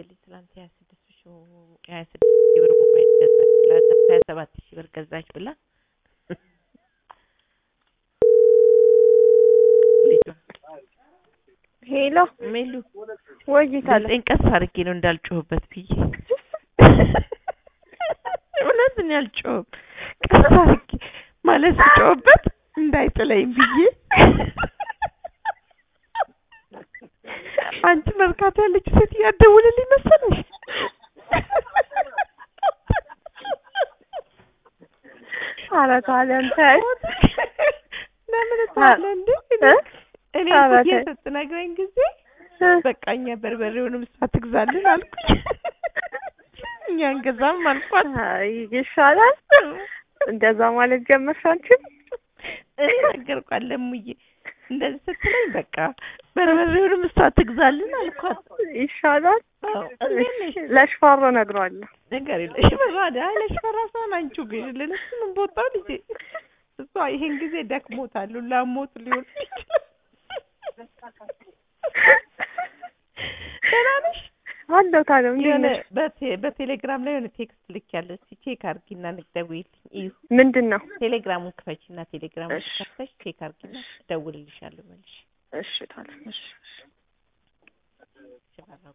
ልጅ ትላንት 26 ብር ሞባይል ገዛች ብላ 27 ብር ገዛች ብላ ሄሎ ሜሉ ወይታለ እንቀስ አድርጌ ነው እንዳልጮህበት ብዬ እውነትን ያልጮህ ቀስ አድርጌ ማለት ጮህበት እንዳይጥለኝ ብዬ አንቺ መርካቶ ያለች ሴት ያደውልልኝ መሰለሽ አራታለ አንተ ለምን ታለ እንዴ እኔ ስትነግረኝ ጊዜ በቃኛ በርበሬውንም ሳትግዛልን አልኩኝ እኛ እንገዛም አልኳት አይ ይሻላል እንደዛ ማለት ጀመርሽ አንቺ ነገርኳት ለሙዬ እንደዚህ ስትለኝ በቃ በርበሬውንም ሳትግዛልን አልኳት ይሻላል ለሽፈራ ነግሯለሁ ነገር ለሽፈራ አይ ለሽፈራ ሳን አንቺ ግሽ ለነሱ ምን ቦታው ልጅ እሷ ይሄን ጊዜ ደክሞታል ላሞት ሊሆን ይችላል ተናነሽ አንተ ታለው የሆነ በቴሌግራም ላይ የሆነ ቴክስት ልክያለሁ ቼክ አርጊና ንገደውይልኝ እዩ ምንድነው ቴሌግራሙን ክፈቺና ቴሌግራሙን ከፍተሽ ቼክ አርጊና ደውልልሻለሁ መልሽ እሺ ታዲያ እሺ